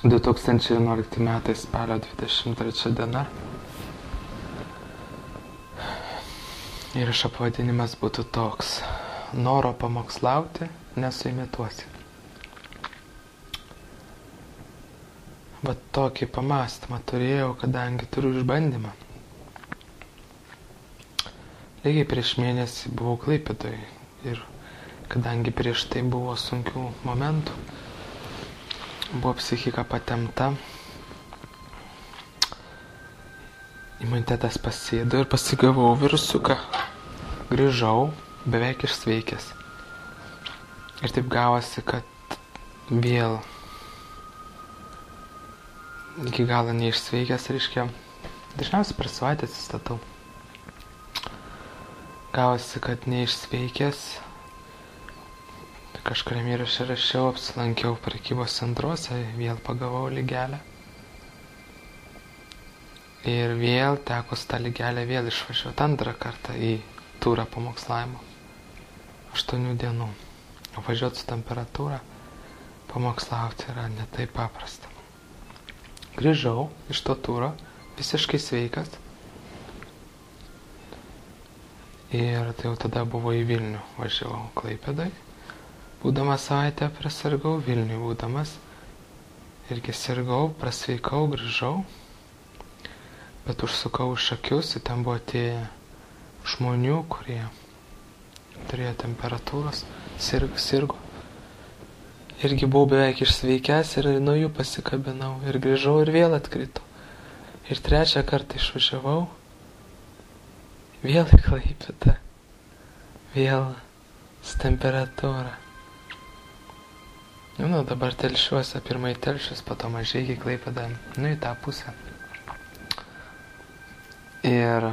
2011 metais spalio 23 diena. Įrašo pavadinimas būtų toks: Noro pamokslauti nesuimituosi. Bet tokį pamastymą turėjau, kadangi turiu išbandymą. Lygiai prieš mėnesį buvau Klaipėdoje ir kadangi prieš tai buvo sunkių momentų, buvo psichika patempta, imunitetas pasėdo ir pasigavau virusiuką. Grįžau beveik išsveikęs. Ir taip gavosi, kad vėl iki galo neišsveikęs, reiškia, dažniausiai per savaitę atsistatau. Gavosi, kad neišsveikęs, kažkuriam įrašą rašiau, apsilankiau prekybos centruose, vėl pagavau ligelę. Ir vėl teko tą ligelę vėl išvažiuoti antrą kartą į turą pamokslavimo. 8 dienų. Važiuoti su temperatūra, pamokslauti yra ne taip paprasta. Grįžau iš to turo, visiškai sveikas. Ir tai jau tada buvo į Vilnių. Važiavau Klaipėdai. Būdamas savaitę prasirgau, Vilniui būdamas. Irgi sirgau, prasveikau, grįžau. Bet užsukau už akius, ten buvo tie žmonių, kurie turėjo temperatūros, sirgo. Irgi buvau beveik išsveikęs ir nuo jų pasikabinau. Ir grįžau ir vėl atkritau. Ir trečią kartą išvažiavau. Vėl į Klaipėdą. Vėl su temperatūra. Dabar telšiuosi, pirmai telšius, po to Mažeikiai, Klaipėdą, į tą pusę. Ir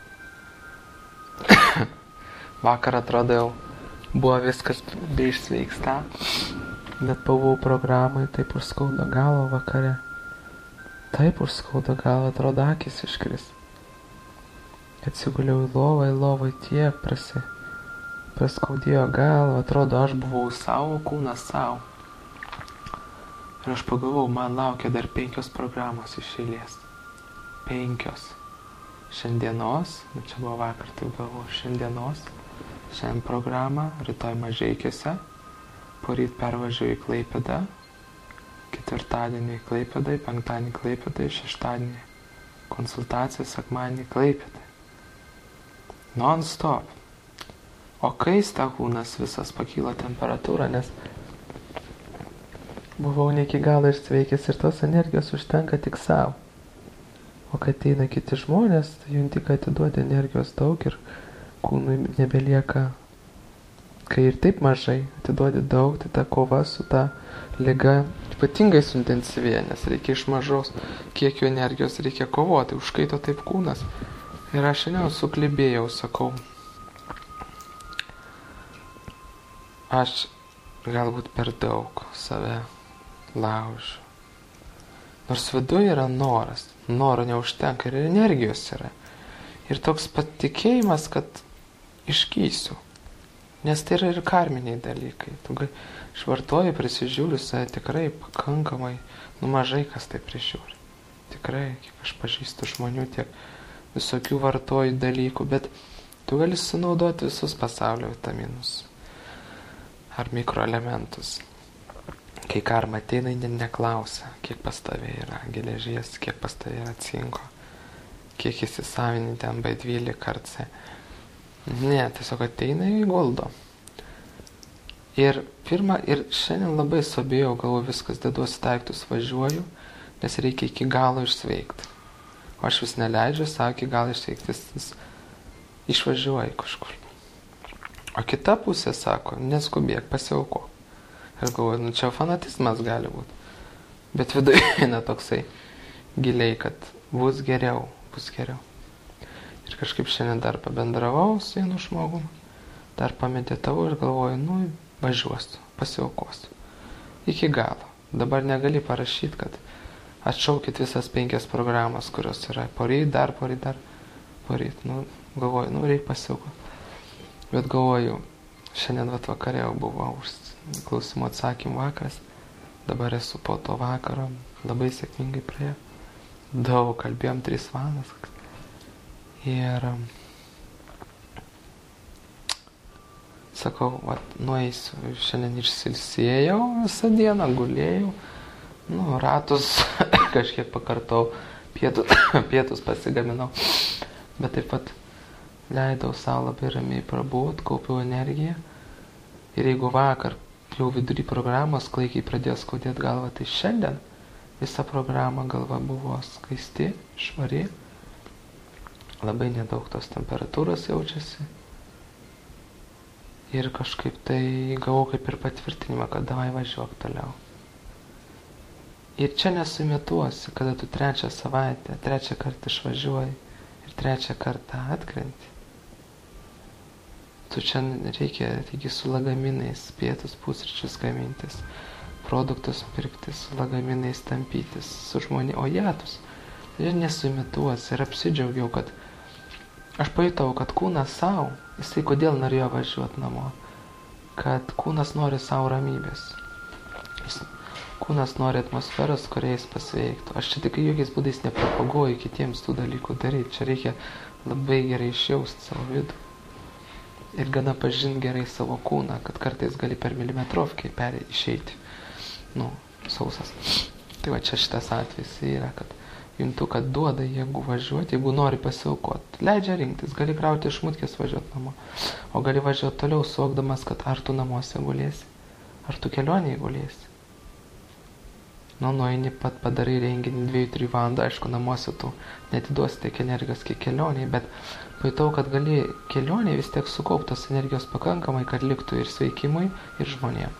vakar atrodo jau buvo viskas beišsveiksta, bet buvau programai, taip užskaudo galvą vakare. Taip užskaudo galvą, atrodo akis iškris. Atsiguliau į lovą tiek praskaudėjo galvą, atrodo aš buvau savo, kūnas savo. Ir aš pagalvojau, man laukia dar 5 programos iš eilės. 5. Šiandienos, čia buvo vakar, tai galvojau, šiandien programą, rytoj Mažeikiuose, poryt pervažiuoju į Klaipėdą, ketvirtadienį į Klaipėdą, penktadienį Klaipėdą, šeštadienį konsultacija, sekmadienį Klaipėdą. Non-stop. O kaista kūnas visas pakilo temperatūra, nes buvau ne iki galo išsveikęs ir tos energijos užtenka tik savo. O kai ateina kiti žmonės, tai junti, kad atiduodi energijos daug ir kūnui nebelieka, kai ir taip mažai atiduodi daug, tai ta kova su ta liga ypatingai suintensyvėja, nes reikia iš mažos kiekio energijos reikia kovoti, užkaito taip kūnas. Ir aš šiandien suklibėjau, sakau, aš galbūt per daug save laužiu. Nors viduje yra noras, noro neužtenka ir energijos yra. Ir toks patikėjimas, kad išgysiu. Nes tai yra ir karminiai dalykai. Tu švartuoji, prisižiūriu save tikrai pakankamai, mažai kas tai prižiūri. Tikrai, kiek aš pažįstu žmonių, tiek visokių vartoju dalykų, bet tu gali sunaudoti visus pasaulio vitaminus ar mikroelementus. Kai karma ateina, neklausia, kiek pas tave yra geležies, kiek pas tave yra cinko, kiek įsisavini ten B12 ar C. Ne, tiesiog ateina į guldo. Ir šiandien labai sobėjau, galvoju, viskas deduosi daiktus, važiuoju, nes reikia iki galo išsveikti. O aš vis neleidžiu savo iki galo išsveikti, išvažiuoju kažkur. O kita pusė sako, neskubėk, pasiaukok. Ir galvoju, čia fanatizmas gali būti. Bet viduje eina toksai giliai, kad bus geriau. Ir kažkaip šiandien dar pabendravau su vienu žmogum, dar pameditavau ir galvoju, važiuosiu, pasiaukosiu. Iki galo. Dabar negali parašyti, kad atšaukit visas 5 programas, kurios yra poryt. Galvoju, reikia pasiaukoti. Bet galvoju, šiandien vakare jau buvo klausimų atsakymų vakaras, dabar esu po to vakaro, labai sėkmingai praėjo. Daug kalbėjom 3 valandas. Ir sakau, nueisiu, šiandien išsilsėjau visą dieną, gulėjau, ratus kažkiek pakartau, pietus pasigaminau, bet taip pat leidau savo labai ramiai prabūt, kaupiau energiją. Ir jeigu vakar jau vidury programos klaikiai pradėjo skaudėti galvą, tai šiandien visa programa galva buvo skaisti, švari, labai nedaug tos temperatūros jaučiasi. Ir kažkaip tai gavau kaip ir patvirtinimą, kad davai važiuok toliau. Ir čia nesumetuosi, kada tu 3 savaitę, 3 kartą išvažiuoji ir 3 kartą atkrenti. Tu čia reikia su lagaminais pietus, pusryčius gamintis, produktus pirktis, su lagaminais tampytis, su žmonė, o jatus. Ir nesumetuosi. Ir apsidžiaugiau, kad aš pajutau, kad kūnas savo, jisai kodėl norėjo važiuoti namo, kad kūnas nori savo ramybės. Kūnas nori atmosferos, kuriais pasveiktų. Aš čia tik jokiais būdais nepropaguoju kitiems tų dalykų daryti. Čia reikia labai gerai išjausti savo vidų. Ir gana pažinti gerai savo kūną, kad kartais gali per milimetrovkę išeiti. Sausas. Tai va čia šitas atvejis yra, kad juntu, kad duoda jėgų važiuoti, jeigu nori pasiaukoti. Leidžia rinktis, gali krauti iš mutkės važiuoti namo. O gali važiuoti toliau, suvokdamas, kad ar tu namuose gulėsi, ar tu kelionėje gulėsi. Nueini pat padarai renginį 2-3 valandą, aišku, namuose tu netiduosi tiek energijos, kiek kelionėje, bet pajutau, kad gali kelionėje vis tiek sukauptos energijos pakankamai, kad liktų ir sveikimui, ir žmonėm.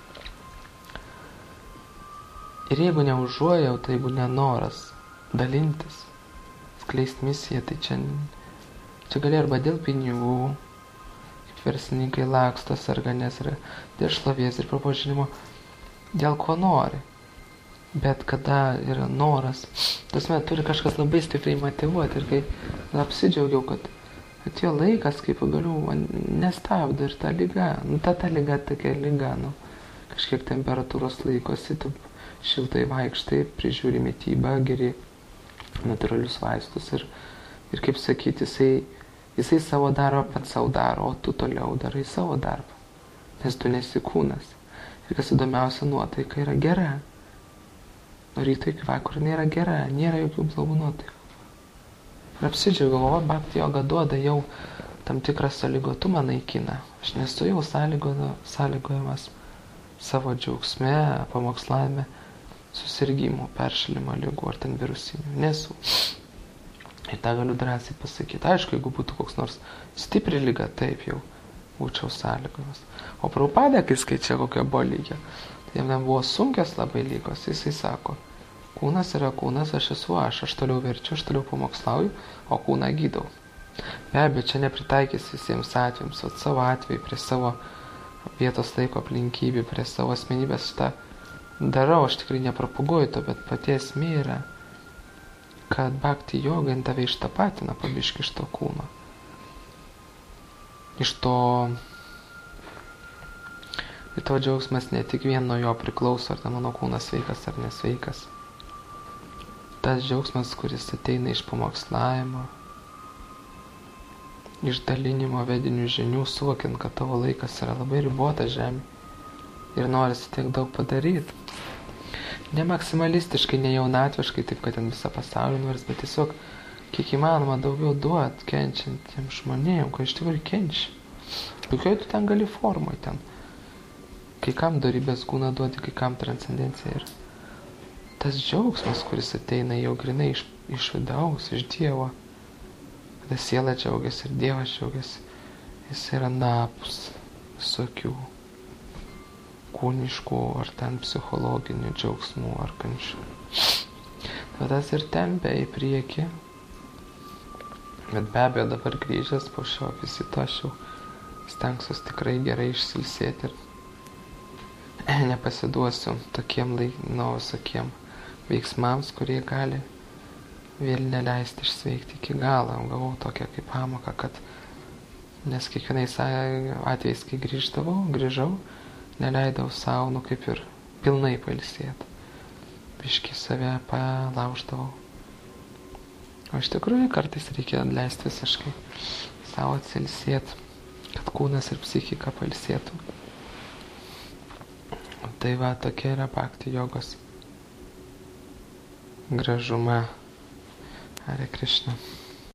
Ir jeigu neužuojauta, jeigu nenoras dalintis, skleisti misiją, tai čia gali arba dėl pinigų, kaip verslininkai laksto, sarganės, ir dėl šlovės ir pripažinimo, dėl ko nori. Bet kada yra noras, turi kažkas labai stipriai motyvuoti. Ir kai apsidžiaugiau, kad atėjo laikas, kai pagaliau nestabdo ir ta lyga. Ta lyga tokia lyga, kažkiek temperatūros laikosi, tu šiltai vaikštai, prižiūri mitybą, geri natūralius vaistus. Ir kaip sakyti, jisai savo darbą pats savo daro, o tu toliau darai savo darbą. Nes tu nesi kūnas. Ir kas įdomiausia, nuotaika yra gera. Ryto iki vakaro nėra gera, nėra jokių blogų nuotaikų. Ir apsidžiaugiau, bhakti joga duoda jau tam tikrą sąlygotumą naikina. Aš nesu jau sąlygojamas savo džiaugsme, pamokslavime, susirgymų, peršalimo ligų ar ten virusinių. Nesu. Ir tą galiu drąsiai pasakyti. Aišku, jeigu būtų koks nors stipri liga, taip jau būčiau sąlygojamas. O Prabhupada, kai skaičia kokia buvo lygia, jam buvo sunkios labai lygos, jisai sako, kūnas yra kūnas, aš esu aš toliau verčiu, aš toliau pamokslauju, o kūną gydau. Be abejo, čia nepritaikys visiems atvejams, o savo atveju, prie savo vietos laiko aplinkybių, prie savo asmenybės šitą darau, aš tikrai nepropaguoju to, bet pati esmė yra, kad bhakti joga tave ištapatina pabiški iš to kūno. Iš to ir tavo džiaugsmas ne tik vien nuo jo priklauso, ar mano kūnas sveikas ar nesveikas. Tas džiaugsmas, kuris ateina iš pamokslavimo, iš dalinimo vedinių žinių, suvokiant, kad tavo laikas yra labai ribotas žemė ir norisi tiek daug padaryti. Ne maksimalistiškai, ne jaunatviškai, taip kad ten visą pasaulį nors, bet tiesiog kiek įmanoma daugiau duot kenčiantiems žmonėm, kai iš tikrųjų kenčia. Kokioj tu ten gali formoj ten. Kai kam dorybės kūną duoti, kai kam transcendencija. Ir tas džiaugsmas, kuris ateina jau grinai iš vidaus, iš Dievo, kada siela džiaugiasi ir Dievas džiaugiasi, jis yra napus visokių kūniškų ar ten psichologinių džiaugsmų ar kančių. Tas ir tempia į priekį. Bet be abejo dabar grįžęs po šio vizito aš jau stengsiuosi tikrai gerai išsilsėti ir nepasiduosiu tokiem visokiem veiksmams, kurie gali vėl neleisti išsveikti iki galo. Gavau tokią kaip pamoką, kad nes kiekvienais atvejais, kai grįžau, neleidau savo, kaip ir pilnai pailsėti. Biškį save palauždavau. O iš tikrųjų kartais reikia leisti visiškai savo atsilsėti, kad kūnas ir psichika pailsėtų. Tai va, tokia yra bhakti jogos gražuma. Hare Krishna.